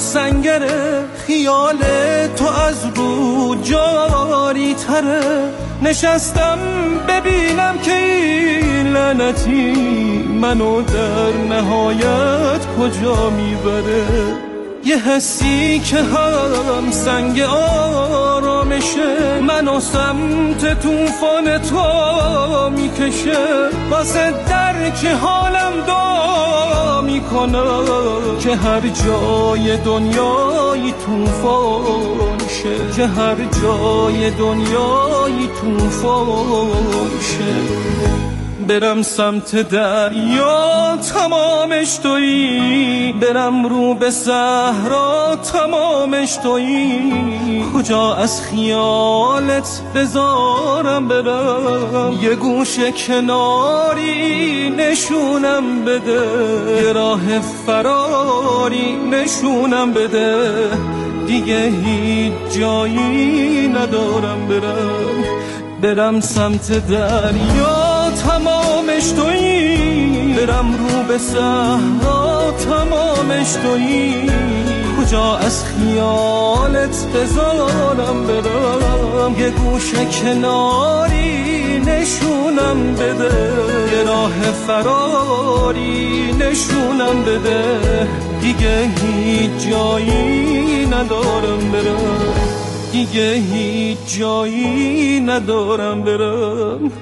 سنگره، خیال تو از رو جاری تره. نشستم ببینم که این لعنتی منو در نهایت کجا میبره. یه حسی که هم سنگ آرامشه، منو سمت طوفان تو میکشه. واسه درک حالم دعا میکنم که هر جای دنیای طوفان شه، که هر جای دنیای طوفان شه. برم سمت دریا تمامش تویی، برم رو به صحرا تمامش تویی. کجا از خیالت بذارم برم، یه گوشه کناری نشونم بده، یه راه فراری نشونم بده. دیگه هیچ جایی ندارم برم، برم سمت دریا تمامش تویی، برم رو به صحرا تمامش تویی. کجا از خیالت بذارم برم، یه گوشه کناری نشونم بده، یه راه فراری نشونم بده. دیگه هیچ جایی ندارم برم، دیگه هیچ جایی ندارم برم.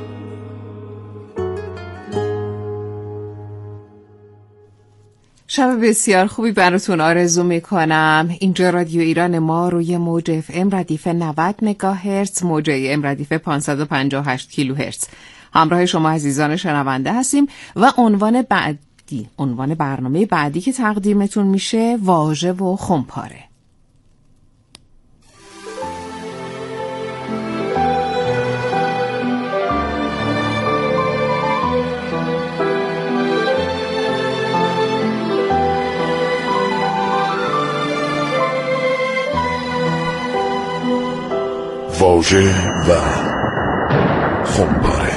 شب بسیار خوبی براتون آرزو میکنم. اینجا رادیو ایران ما روی موج FM ردیف 90 مگاهرتز، موج AM ردیف 558 کیلوهرتز. همراه شما عزیزان شنونده هستیم و عنوان برنامه بعدی که تقدیمتون میشه واژه و خمپاره. واژه و خمپاره.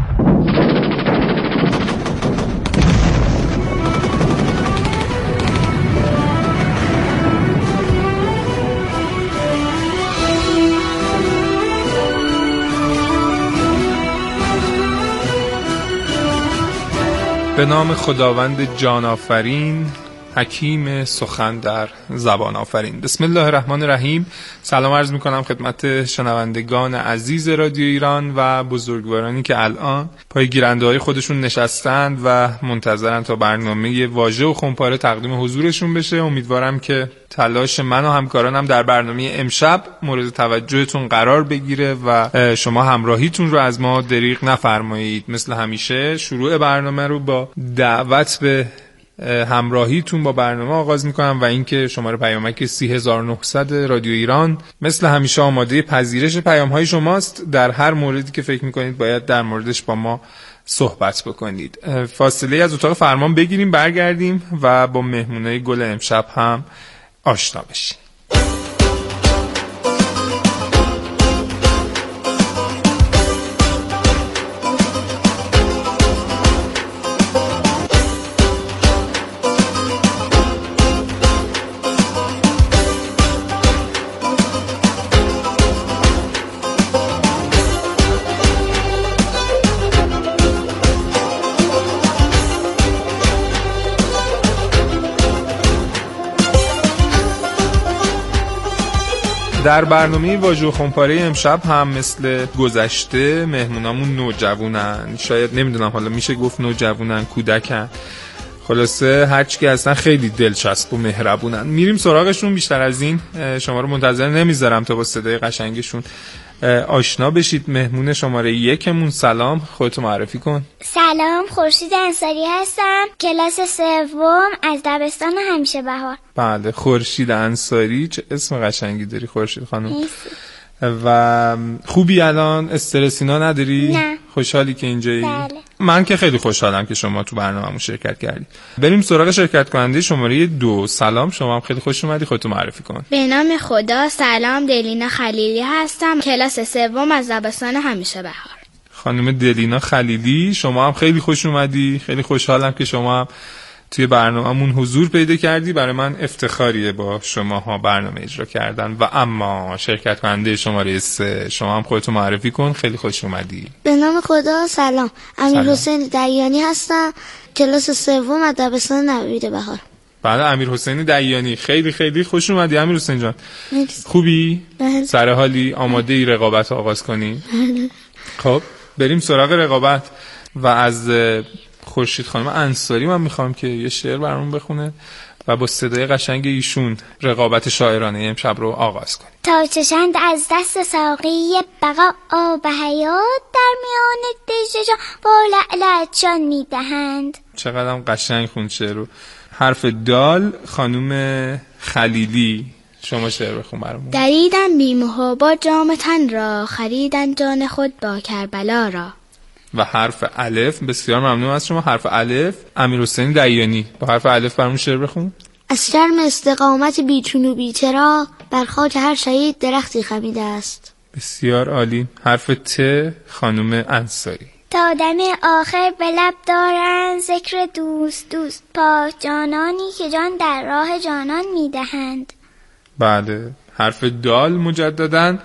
به نام خداوند جان آفرین، حکیم سخن در زبان آفرین. بسم الله الرحمن الرحیم. سلام عرض میکنم خدمت شنوندگان عزیز رادیو ایران و بزرگوارانی که الان پای گیرنده های خودشون نشستند و منتظرن تا برنامه واژه و خمپاره تقدیم حضورشون بشه. امیدوارم که تلاش من و همکارانم در برنامه امشب مورد توجهتون قرار بگیره و شما همراهیتون رو از ما دریغ نفرمایید. مثل همیشه شروع برنامه رو با دعوت به همراهیتون با برنامه آغاز میکنم و اینکه شماره پیامک 30900 رادیو ایران مثل همیشه آماده پذیرش پیام‌های شماست. در هر موردی که فکر میکنید باید در موردش با ما صحبت بکنید. فاصله از اتاق فرمان بگیریم، برگردیم و با مهمونای گل امشب هم آشنا بشیم. در برنامه واژه و خمپاره امشب هم مثل گذشته مهمونامون نوجوانن. شاید نمیدونم حالا میشه گفت نوجوانن، کودکن، خلاصه هرچی که هستن خیلی دلچسب و مهربونن. میریم سراغشون. بیشتر از این شما رو منتظر نمیذارم تا با صدای قشنگشون آشنا بشید. مهمون شماره 1 سلام، خودتو معرفی کن. سلام، خورشید انصاری هستم، کلاس 3 از دبستان همیشه بهار. بله، خورشید انصاری، چه اسم قشنگی داری خورشید خانم. و خوبی الان؟ استرسینا نداری؟ نه. خوشحالی که اینجایی؟ بله. من که خیلی خوشحالم که شما تو برنامه‌مون شرکت کردی. بریم سراغ شرکت کننده شماره 2. سلام، شما هم خیلی خوش اومدی، خودتو معرفی کن. به نام خدا. سلام، دلینا خلیلی هستم، کلاس 3 از دبستان همیشه بهار. خانم دلینا خلیلی، شما هم خیلی خوش اومدی، خیلی خوشحالم که شما هم توی برنامه‌مون حضور پیدا کردی. برای من افتخاریه با شماها برنامه اجرا کردن. و اما شرکت کننده شماره 3، شما هم خودتو معرفی کن. خیلی خوش اومدی. به نام خدا. سلام، امیرحسین دیانی هستم، کلاس سوم از دبستان نوید بهار. بله، امیرحسین دیانی، خیلی خیلی خوش اومدی امیرحسین جان. مرسی. خوبی؟ بله. سر حالی؟ آماده ای رقابت آغاز کنی؟ خب بریم سراغ رقابت و از خورشید خانم انصاری من میخوام که یه شعر برامون بخونه و با صدای قشنگ ایشون رقابت شاعرانه امشب رو آغاز کنیم. تا چشند از دست ساقی بقا آب حیات، در میان دژ جان با لعلت جان میدهند. چقدرم قشنگ خوند شعر رو. حرف دال خانم خلیلی، شما شعر بخون برامون. دریدن بی محابا جام تن را، خریدن جان خود با کربلا را. و حرف الف، بسیار ممنون از شما. حرف الف امیرحسین دیانی، با حرف الف برامون شعر بخون. از شرم استقامت بیچون و بیچرا، بر خاک هر شهید درختی خمیده است. بسیار عالی. حرف ت خانم انصاری. تا دم آخر به لب دارند ذکر دوست دوست، پاک جانانی که جان در راه جانان میدهند. بله، حرف دال مجددن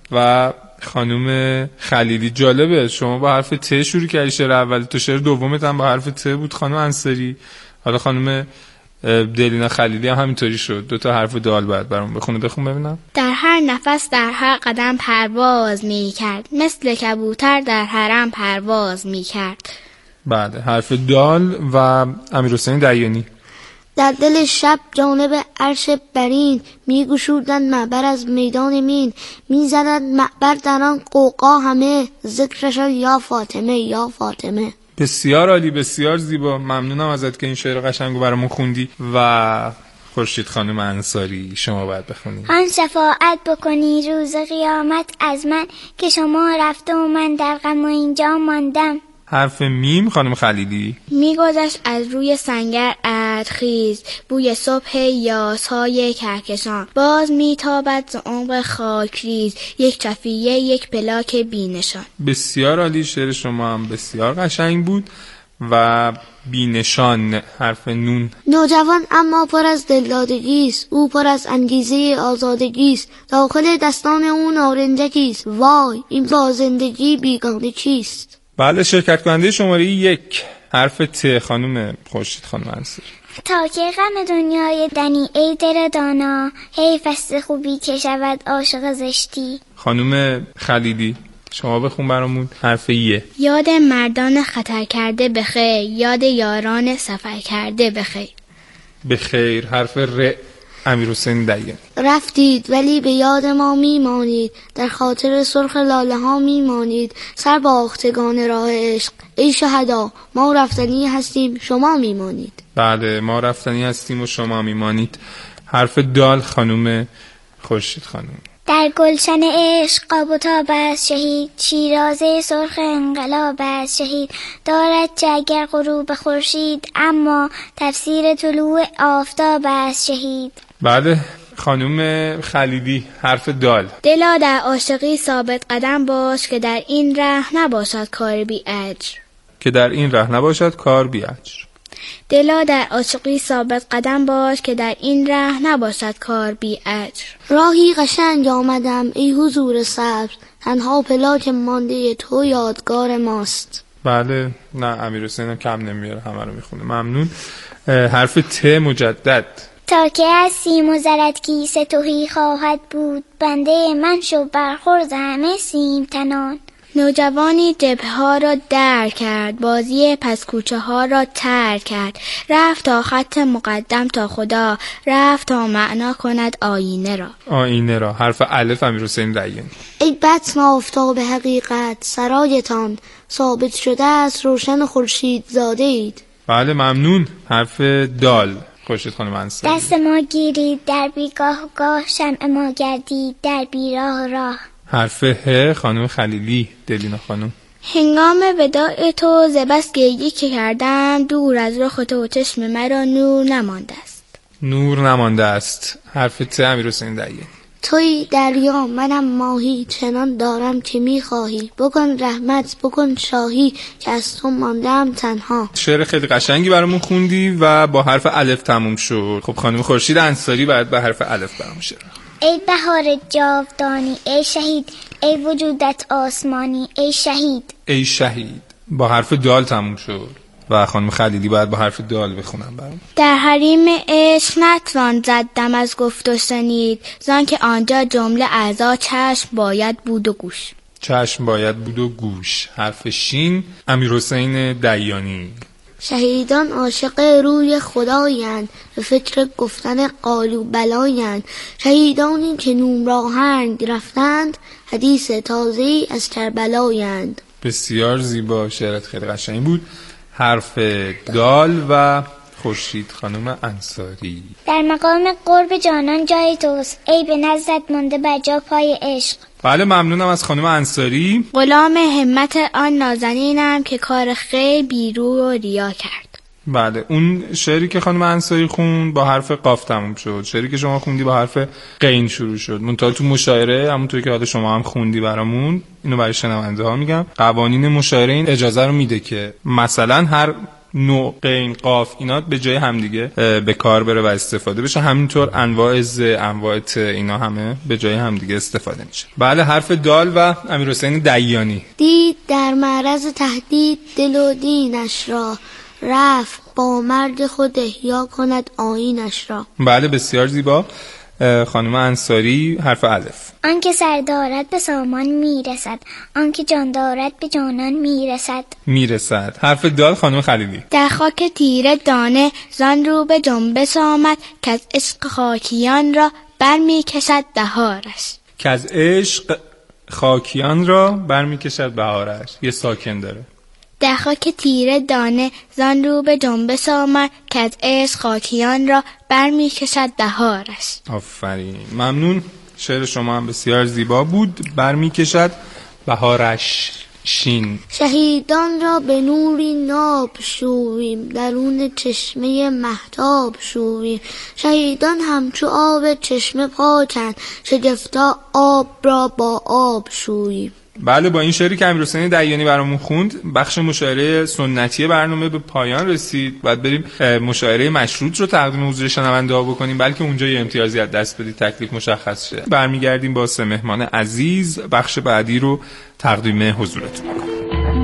و خانم خلیلی. جالبه شما با حرف ت شروع کردی شعر اول، تو شعر دومت هم با حرف ت بود خانم انصاری. حالا خانم دلینا خلیلی هم همینطوری شد، 2 تا حرف دال بعد برام بخونه. بخون ببینم. در هر نفس در هر قدم پرواز می کرد، مثل کبوتر در حرم پرواز می کرد. بله، حرف دال و امیرحسین دیانی. در دل شب جانب عرش برین، میگشودند معبر از میدان مین، میزدند معبر در آن قوقا همه، ذکرشان یا فاطمه یا فاطمه. بسیار عالی، بسیار زیبا. ممنونم ازت که این شعر قشنگو برامون خوندی. و خورشید خانم انصاری، شما باید بخونی. آن شفاعت بکنی روز قیامت از من، که شما رفته و من در غم و اینجا ماندم. حرف میم خانم خلیلی. میگذشت از روی سنگر ادخیز، بوی صبح یاسهای کهکشان، باز میتابد ز عمق خاکریز، یک چفیه یک پلاک بینشان. بسیار عالی، شعر شما هم بسیار قشنگ بود. و بینشان حرف نون. نوجوان اما پر از دلدادگیست، او پر از انگیزه آزادگیست، داخل دستان او نارنجکیست، وای این با زندگی بیگانه چیست. بله، شرکت کننده شماره 1 حرف ت خانم خورشید خانم انصاری. تا که غم دنیای دنی ای دل دانا، حیف است خوبی که شود عاشق زشتی. خانم خلیلی، شما بخون برامون حرف ی. یاد مردان خطر کرده بخیر، یاد یاران سفر کرده بخیر. بخیر حرف ر امیرحسین دیانی. رفتید ولی به یاد ما میمانید، در خاطر سرخ لاله ها میمانید، سر باختگان راه عشق ای شهدا، ما رفتنی هستیم شما میمانید. بله، ما رفتنی هستیم و شما میمانید. حرف دال خانم خورشید خانم. در گلشن عشق قاب و تاب است شهید، شیرازه سرخ انقلاب است شهید، دارد چه اگر غروب خورشید، اما تفسیر طلوع آفتاب است شهید. بله، خانم خلیلی حرف دال. دلا در عاشقی ثابت قدم باش، که در این ره نباشد کار بی اجر. که در این ره نباشد کار بی اجر. دلا در عاشقی ثابت قدم باش، که در این ره نباشد کار بی اجر. راهی قشنگ آمدم ای حضور سبز، تنها پلاک مانده تو یادگار ماست. بله، نه امیرحسین کم نمیاره، همه رو میخونه. ممنون. حرف ت مجدد. تا که از سیم و زرت کیسه تهی خواهد بود، بنده من شو برخورد همه سیم تنان. نوجوانی جبهه ها را در کرد، بازی پس کوچه ها را تر کرد، رفت تا خط مقدم تا خدا، رفت تا معنا کند آینه را. آینه را حرف الف امیرحسین دیانی. ای بطن آفتاب حقیقت سرایتان، ثابت شده است روشن خورشید زاده اید. بله، ممنون. حرف دال خورشید خانم انصاری. دست ما گیرید در بیگاه گاه، شمع ما گردید در بیراه راه. حرف ه خانم خلیلی دلینا خانم. هنگام وداع تو ز بس گریه که کردم، دور از رخ تو چشم مرا نور نمانده است. نور نمانده است. حرف ت امیرحسین دیانی. توی دریا منم ماهی، چنان دارم که میخواهی. بکن رحمت بکن شاهی، که از تو ماندم تنها. شعر خیلی قشنگی برامون خوندی و با حرف الف تموم شد. خب خانم خورشید انصاری بعد با حرف الف برامون شعر. ای بهار جاودانی ای شهید، ای وجودت آسمانی ای شهید. ای شهید با حرف دال تموم شد و خانم خلیلی باید با حرف دال بخونم برام. در حریم عشق نتوان زد دم از گفت و شنید، زان که آنجا جمله اعضا چشم باید بود و گوش. چشم باید بود و گوش. حرف شین امیرحسین دیانی. شهیدان عاشق روی خدایند، به فکر گفتن قالو بلایند. شهیدانی که نومراهنگ رفتند، حدیث تازه‌ای از کربلایند. بسیار زیبا، شعرت خیلی قشنگ بود. حرف دال و خورشید خانم انصاری. در مقام قرب جانان جای توست، ای به نزدت مانده بر جا پای عشق. بله ممنونم از خانم انصاری. غلام همت آن نازنینم که کار خیر بیرو و ریا کرد. بله اون شعری که خانم انصاری خوند با حرف قاف تموم شد، شعری که شما خوندی با حرف قین شروع شد. منتها تو مشاعره همونطوری که حالا شما هم خوندی برامون، اینو برای شنونده ها میگم، قوانین مشاعره این اجازه رو میده که مثلا هر نوع قین قاف اینا به جای همدیگه به کار بره و استفاده بشه. همینطور انواع ز انواع ت اینا همه به جای همدیگه استفاده میشه. بله حرف دال و امیرحسین دیانی. دید در معرض تهدید دل و دینش را، رفت با مرد خود احیا کند آیینش را. بله بسیار زیبا. خانم انصاری حرف الف. آنکه سر دارد به سامان میرسد، آنکه جان دارد به جانان میرسد. میرسد. حرف دال خانم خلیلی. در خاک تیره دانه زان رو به جنبش آمد، که از عشق خاکیان را برمی کشد بهارش. که از عشق خاکیان را برمی کشد بهارش. یه ساکن داره. در خاک تیره دانه زان رو به جنبش آمد، که از عشق خاکیان را برمی کشد بهارش. آفرین ممنون. شعر شما هم بسیار زیبا بود. برمی کشد بهارش. شین. شهیدان را به نوری ناب شویم، درون چشمه مهتاب شویم. شهیدان همچو آب چشمه پاکند، شگفتا آب را با آب شویم. بله با این شعری که امیرحسین دیانی برامون خوند بخش مشاعره سنتی برنامه به پایان رسید. بعد بریم مشاعره مشروط رو تقدیم حضور شنونده ها بکنیم، بلکه اونجا یه امتیازی از دست بدید تکلیف مشخص شه. برمیگردیم با 3 مهمان عزیز. بخش بعدی رو تقدیم حضورتون میکنم.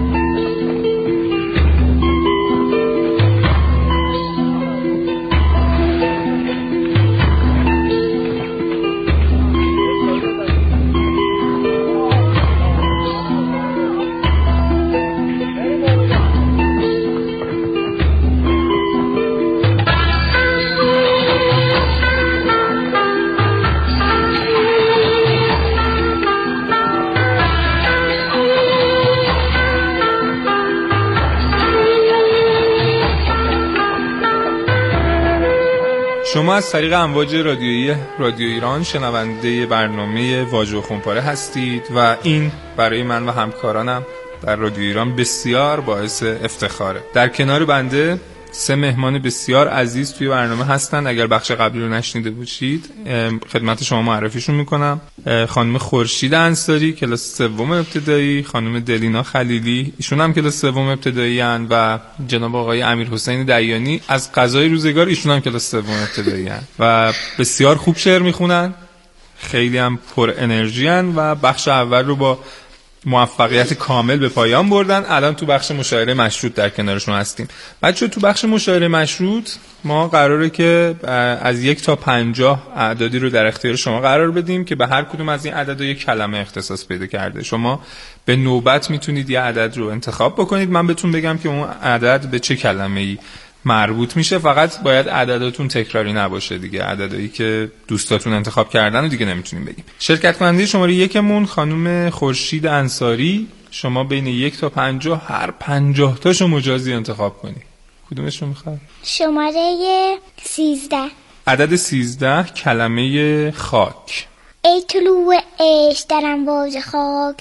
شما از طریق امواج رادیویی رادیو ایران شنونده برنامه واژه و خونپاره هستید و این برای من و همکارانم در رادیو ایران بسیار باعث افتخاره. در کنار بنده 3 مهمان بسیار عزیز توی برنامه هستن. اگر بخش قبلی رو نشنیده باشید خدمت شما معرفیشون میکنم. خانم خورشید انصاری کلاس 3 ابتدایی، خانم دلینا خلیلی ایشون هم کلاس 3 ابتدایی ان و جناب آقای امیرحسین دیانی از قضای روزگار ایشون هم کلاس 3 ابتدایی ان و بسیار خوب شعر میخونن، خیلی هم پر انرژی ان و بخش اول رو با موفقیت کامل به پایان بردن. الان تو بخش مشاعره مشروط در کنارشون هستیم. بچه تو بخش مشاعره مشروط ما قراره که از 1 تا 50 اعدادی رو در اختیار شما قرار بدیم که به هر کدوم از این عددها یک کلمه اختصاص پیدا کرده. شما به نوبت میتونید یه عدد رو انتخاب بکنید، من بهتون بگم که اون عدد به چه کلمه‌ای مربوط میشه. فقط باید عدداتون تکراری نباشه دیگه. عددایی که دوستاتون انتخاب کردن رو دیگه نمیتونیم بگیم. شرکت کننده شماره 1 مون خانم خورشید انصاری. شما بین 1 تا 50 هر 50 تاشو مجازی انتخاب کنی. کدومش رو میخوای؟ شماره 13. عدد 13 کلمه خاک. ای طلوع عشق در امواج خاک،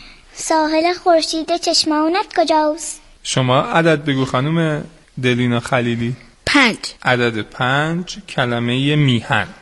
ساحل خورشید چشمانت کجاست؟ شما عدد بگو خانم دلینا خلیلی. 5. عدد 5 کلمه میهن.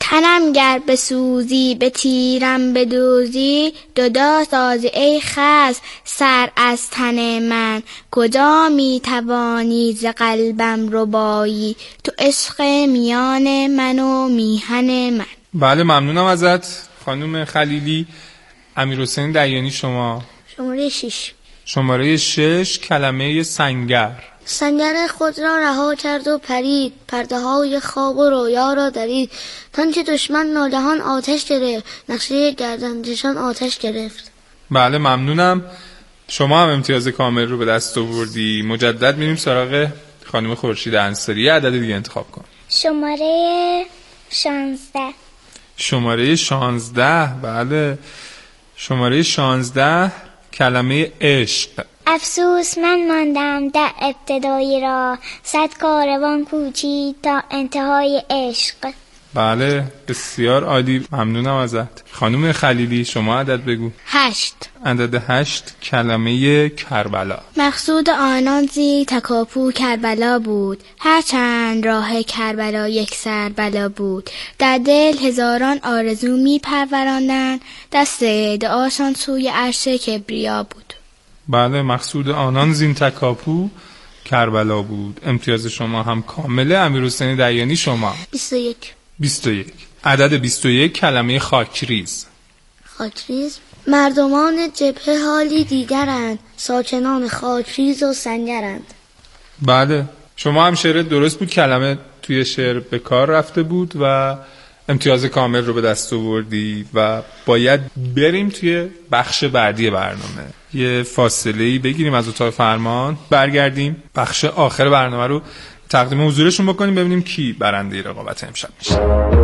تنم گر بسوزی به تیرم بدوزی، جدا سازی ای خس سر از تن من. کجا می توانی ز قلبم ربایی، تو عشق میان من و میهن من. بله ممنونم ازت خانم خلیلی. امیرحسین دیانی شما شماره 6. شماره 6 کلمه سنگر. سنگر خود را رها کرد و پرید، پرده های خواب و رویا را درید. تان که دشمن ناگهان آتش گرفت، نقشه گردنکشان آتش گرفت. بله ممنونم. شما هم امتیاز کامل رو به دست آوردی. مجدد میریم سراغ خانم خورشید انصاری. عدد دیگه انتخاب کن. شماره 16. شماره 16. بله شماره 16 کلمه عشق. افسوس من ماندم در ابتدای راه، 100 کاروان کوچید تا انتهای عشق. بله بسیار عالی ممنونم ازت. خانم خلیلی شما عدد بگو. 8. عدد 8 کلمه کربلا. مقصود آنان زی تکاپو کربلا بود، هرچند راه کربلا یک سر بلا بود. در دل هزاران آرزو می پروراندند، دست دعاشان سوی عرش کبریا بود. بله مقصود آنان زین تکاپو کربلا بود. امتیاز شما هم کامله. امیرحسین دیانی شما 21. 21. عدد 21 کلمه خاکریز. خاکریز. مردمان جبهه حالی دیگرند، ساکنان خاکریز و سنگرند. بله شما هم شعر درست بود. کلمه توی شعر به کار رفته بود و امتیاز کامل رو به دست آوردی و باید بریم توی بخش بعدی برنامه. یه فاصله‌ای بگیریم از اتاق فرمان، برگردیم بخش آخر برنامه رو تقدیم حضورشون بکنیم، ببینیم کی برنده رقابت امشب میشه.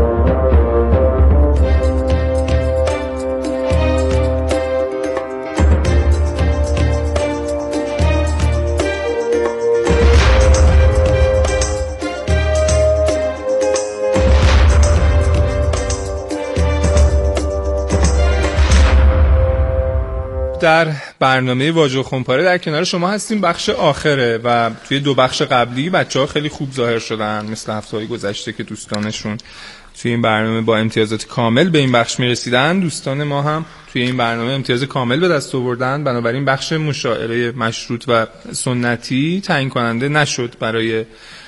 در برنامه واژه و خمپاره در کنار شما هستیم. بخش آخره و توی 2 بخش قبلی بچه‌ها خیلی خوب ظاهر شدن، مثل هفته‌های گذشته که دوستانشون توی این برنامه با امتیازات کامل به این بخش میرسیدن. دوستان ما هم توی این برنامه امتیاز کامل به دست آوردن. بنابراین بخش مشاعره مشروط و سنتی تعیین کننده نشد برای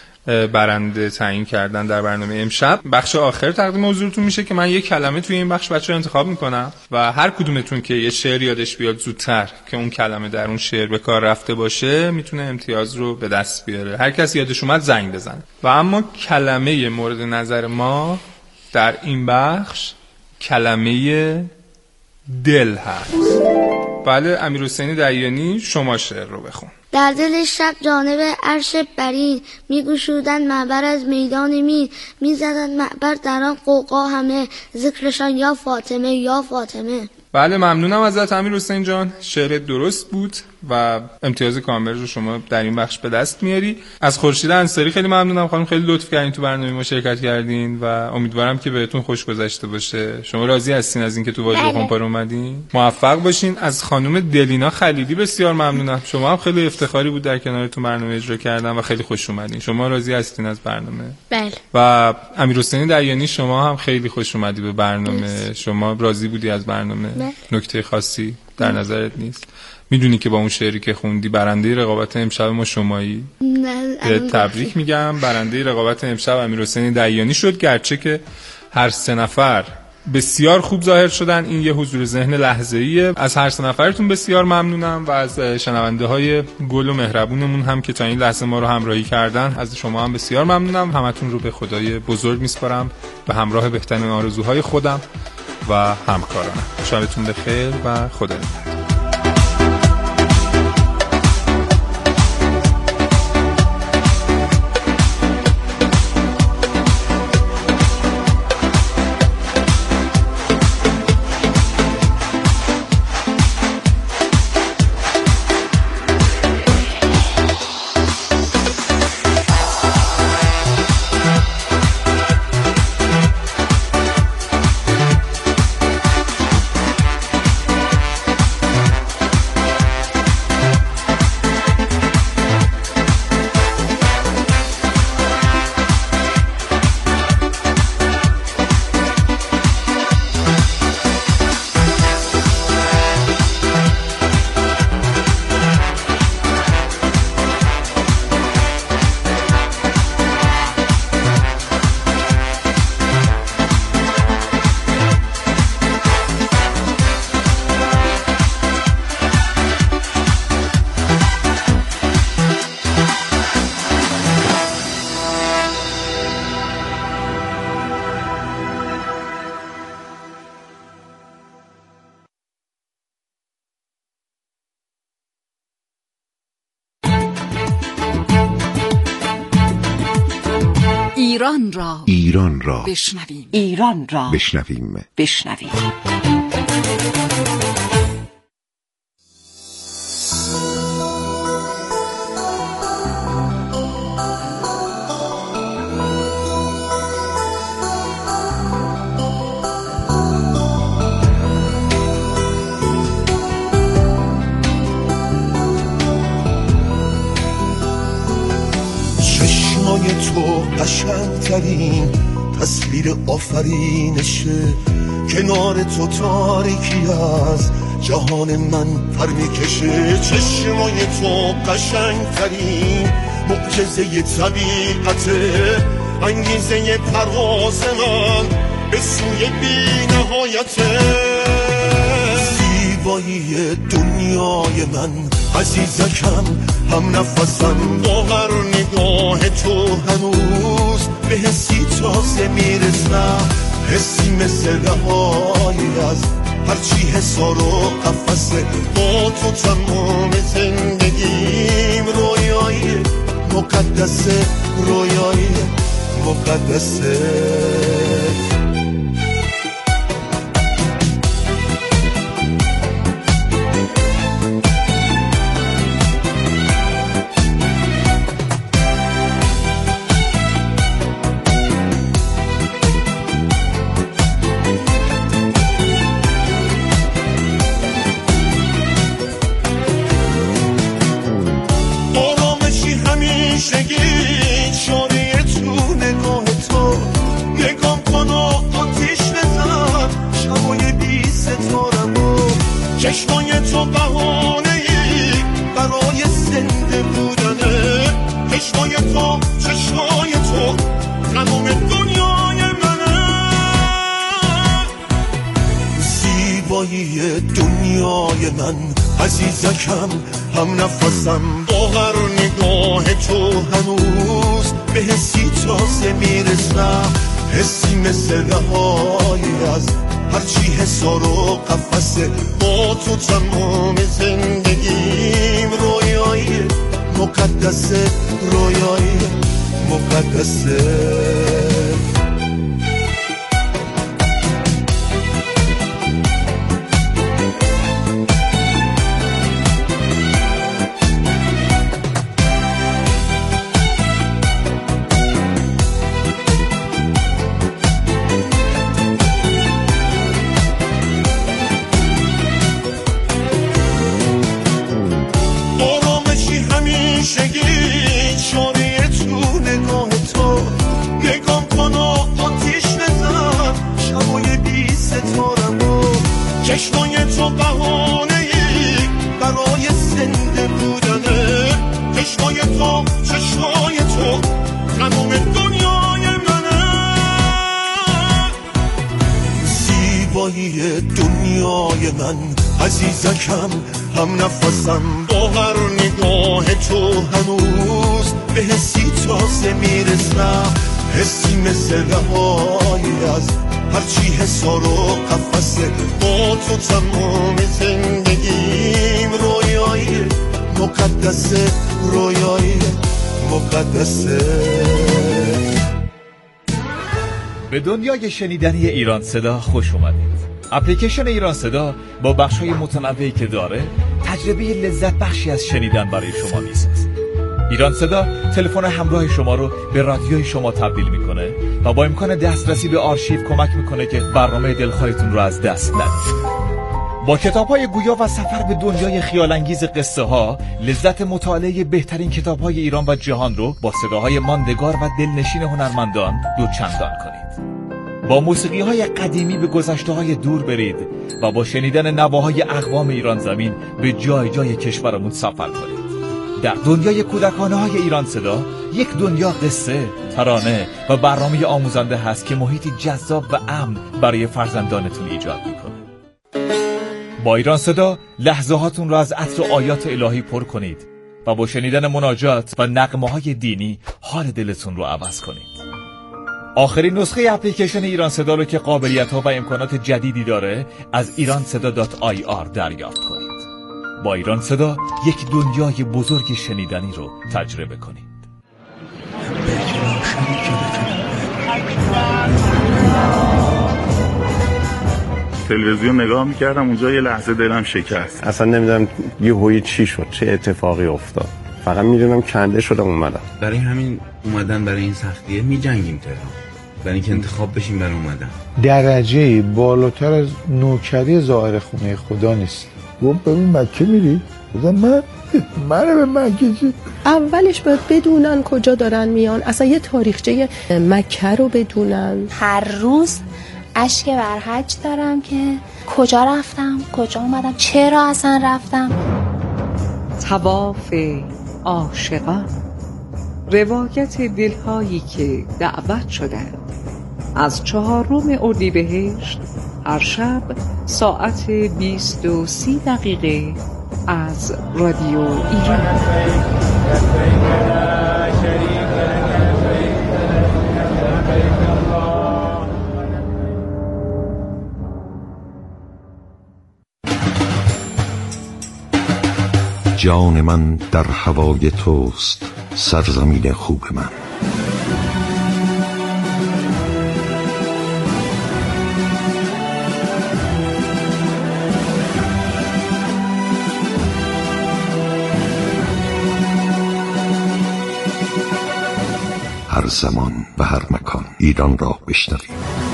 برنده تعیین کردن در برنامه امشب. بخش آخر تقدیم حضورتون میشه که من یک کلمه توی این بخش بچه‌ها انتخاب میکنم و هر کدومتون که یه شعر یادش بیاد زودتر که اون کلمه در اون شعر به کار رفته باشه میتونه امتیاز رو به دست بیاره. هر کسی یادش اومد زنگ بزنه. و اما کلمه مورد نظر ما در این بخش کلمه دل هست. بله امیرحسین دیانی شما شعر رو بخون. در دل شب جانب عرش برین، میگشودن معبر از میدان مین. میزدن معبر در آن قوقا همه، ذکرشان یا فاطمه یا فاطمه. بله ممنونم ازت امیرحسین جان. شعر درست بود و امتیاز کامل رو شما در این بخش به دست میاری. از خورشید انصاری خیلی ممنونم خانم، خیلی لطف کردین تو برنامه ما شرکت کردین و امیدوارم که بهتون خوش گذشته باشه. شما راضی هستین از اینکه تو واژه و خمپاره اومدین؟ موفق باشین. از خانم دلینا خلیلی بسیار ممنونم. شما هم خیلی افتخاری بود در کنارتون برنامه اجرا کردن و خیلی خوش اومدین. شما راضی هستین از برنامه؟ بله. و امیرحسین دیانی شما هم خیلی خوش اومدی به برنامه. شما راضی بودی از برنامه؟ نکته خاصی در نظرت نیست؟ میدونی که با اون شعری که خوندی برنده رقابت امشب ما شمایی؟ نه. تبریک میگم. برنده رقابت امشب امیرحسین دیانی شد، گرچه که هر 3 نفر بسیار خوب ظاهر شدن. این یه حضور ذهن لحظه‌ایه. از هر 3 نفرتون بسیار ممنونم و از شنونده‌های گل و مهربونمون هم که تا این لحظه ما رو همراهی کردن. از شما هم بسیار ممنونم. همتون رو به خدای بزرگ میسپارم به همراه بهترین آرزوهای خودم و همکارانم. شبتون بخیر و خدا نگهدار. ایران را بشنویم. ایران را بشنویم. تو قشنگترین تصویر آفرینشه، کنار تو تاریکی از جهان من پر میکشه. چشمای تو قشنگترین معجزه طبیعته، انگیزه پرواز من به سوی بی نهایته. زیبایی دنیای من عزیزکم، هم نفسم، با هر نگاه تو هنوز به حسی تازه میرسم. حسی مثل رهایی از هرچی حسار و قفسه، با تو تمام زندگیم رویای مقدسه، رویای مقدسه. چشمای تو بهانه‌ای برای زنده بودنه، چشمای تو تمام دنیای منه. زیبایی دنیای من عزیزکم، هم نفسم، با هر نگاه تو هنوز به حسی تازه میرسم. حسی مثل رهایی از هرچی حسار و قفسه، با تو تمام زندگیم رویای مقدسه، رویای مقدسه. چشمای تو بهانه‌ای برای زنده بودنه، چشمای تو تمام دنیای منه. زیبایی دنیای من عزیزکم، هم نفسم، با هر نگاه تو هنوز به حسی تازه میرسم. حسی مثل رهایی از هرچی حسار و قفسه، با تو تمام زندگیم رویای مقدسه، رویای مقدسه. به دنیای شنیدنی ایران صدا خوش اومدید. اپلیکیشن ایران صدا با بخش‌های متنوعی که داره، تجربه لذت بخشی از شنیدن برای شما میسازه. ایران صدا تلفن همراه شما رو به رادیوی شما تبدیل میکنه و با امکان دسترسی به آرشیو کمک میکنه که برنامه دلخواهتون رو از دست ندید. با کتاب‌های گویا و سفر به دنیای خیال‌انگیز قصه ها، لذت مطالعه بهترین کتاب‌های ایران و جهان رو با صداهای ماندگار و دلنشین هنرمندان دوچندان کنید. با موسیقی‌های قدیمی به گذشته‌های دور برید و با شنیدن نواهای اقوام ایران زمین به جای جای کشورمون سفر کنید. در دنیای کودکانه‌های ایران صدا، یک دنیا قصه، ترانه و برنامه آموزنده هست که محیطی جذاب و امن برای فرزندانتون ایجاد میکنه. با ایران صدا لحظه‌هاتون را از عطر آیات الهی پر کنید و با شنیدن مناجات و نغمه‌های دینی حال دلتون رو عوض کنید. آخرین نسخه اپلیکیشن ایران صدا رو که قابلیت‌ها و امکانات جدیدی داره از iranseda.ir دریافت کنید. با ایران صدا یک دنیای بزرگ شنیدنی رو تجربه کنید. تلویزیون نگاه میکردم، اونجا یه لحظه دلم شکست. اصلا نمیدونم یهویی چی شد، چه اتفاقی افتاد. فقط میدونم کنده شدم اومدم. برای همین اومدن، برای این سختیه میجنگیم تهران، برای اینکه انتخاب بشیم برای اومدن. درجه بالاتر از نوکری ظاهر خونه خدا نیست. گفت ببین مکه میری؟ بودم منو به مکه چی؟ اولش باید بدونن کجا دارن میان، اصلا یه تاریخچه مکه رو بدونن. هر روز اشک بر حج دارم که کجا رفتم، کجا اومدم، چرا اصلا رفتم. طواف عاشقان، روایت دلهایی که دعوت شدند. از 4 اردیبهشت هر شب ساعت 20:30 از رادیو ایران. جان من در هوای توست، سرزمین خوب من. هر زمان و هر مکان ایران را بشنویم.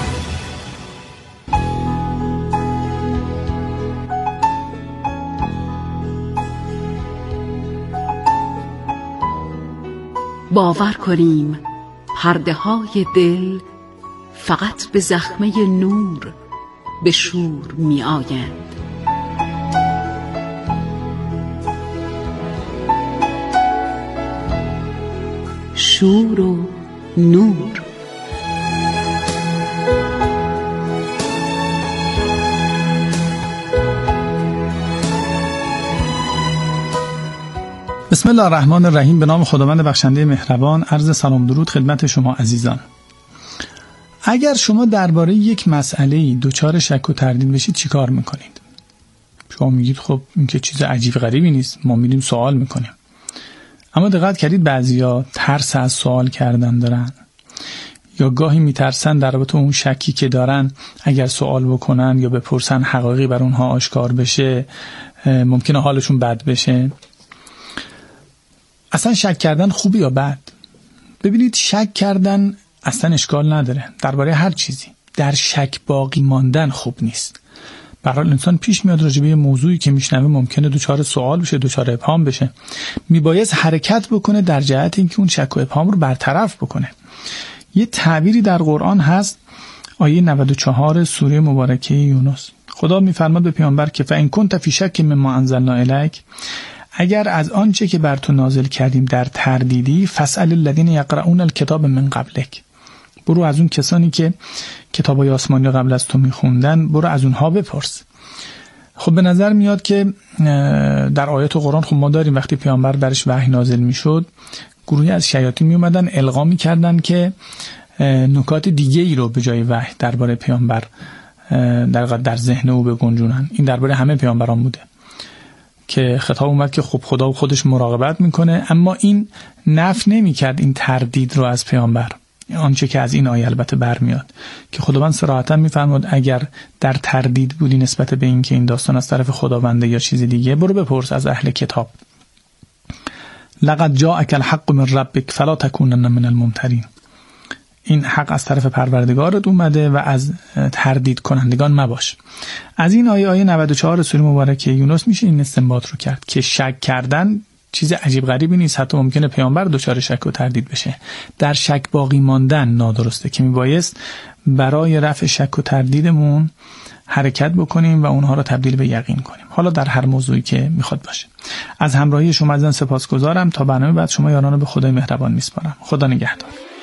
باور کنیم پرده های دل فقط به زخمه نور به شور می آیند. شور و نور. بسم الله الرحمن الرحیم. به نام خداوند بخشنده مهربان. عرض سلام درود خدمت شما عزیزان. اگر شما درباره یک مسئله دچار شک و تردید بشید چی کار میکنید؟ شما میگید خب این که چیز عجیب غریبی نیست، ما میریم سوال میکنیم. اما دقت کردید بعضیا ترس از سوال کردن دارن، یا گاهی میترسن در رابطه اون شکی که دارن اگر سوال بکنن یا بپرسن حقایقی بر اونها آشکار بشه ممکنه حالشون بد بشه. اصلا شک کردن خوبه یا بد؟ ببینید، شک کردن اصلا اشکال نداره درباره هر چیزی. در شک باقی ماندن خوب نیست. به هر حال انسان پیش میاد راجع به یه موضوعی که میشنوه ممکنه دچار سوال بشه، دچار ابهام بشه. میبایست حرکت بکنه در جهت اینکه اون شک و ابهام رو برطرف بکنه. یه تعبیری در قرآن هست، آیه 94 سوره مبارکه یونس. خدا میفرماد به پیامبر که فإن کنت فی شک مما انزلنا الیک، اگر از آنچه که بر تو نازل کردیم در تردیدی، فاسأل الذین یقرؤون الکتاب من قبلک، برو از اون کسانی که کتابای آسمانی قبل از تو میخوندن، برو از اونها بپرس. خب به نظر میاد که در آیات قرآن خب ما داریم وقتی پیامبر برش وحی نازل میشد، گروهی از شیاطین میومدن القا میکردن که نکات دیگه ای رو به جای وحی درباره پیامبر در ذهن او بگنجونن. این درباره همه پیامبران بوده که خطاب اومد که خب خدا خودش مراقبت میکنه، اما این نفی نمیکرد این تردید رو از پیامبر. آنچه که از این آیه البته برمیاد که خداوند صراحتا میفرماد اگر در تردید بودی نسبت به این که این داستان از طرف خداونده یا چیز دیگه، برو بپرس از اهل کتاب. لقد جاءک الحق من ربک فلا تکونن من الممترین. این حق از طرف پروردگارت اومده و از تردید کنندگان مباش. از این آیه 94 سوره مبارکه یونس میشه این استنباط رو کرد که شک کردن چیز عجیب غریبی نیست، حتی ممکنه پیامبر دچار شک و تردید بشه. در شک باقی ماندن نادرسته که میبایست برای رفع شک و تردیدمون حرکت بکنیم و اونها رو تبدیل به یقین کنیم، حالا در هر موضوعی که میخواد باشه. از همراهی شما عزیزان سپاسگزارم. تا برنامه بعد شما یاران به خدای مهربان میسپارم. خدا نگهدار.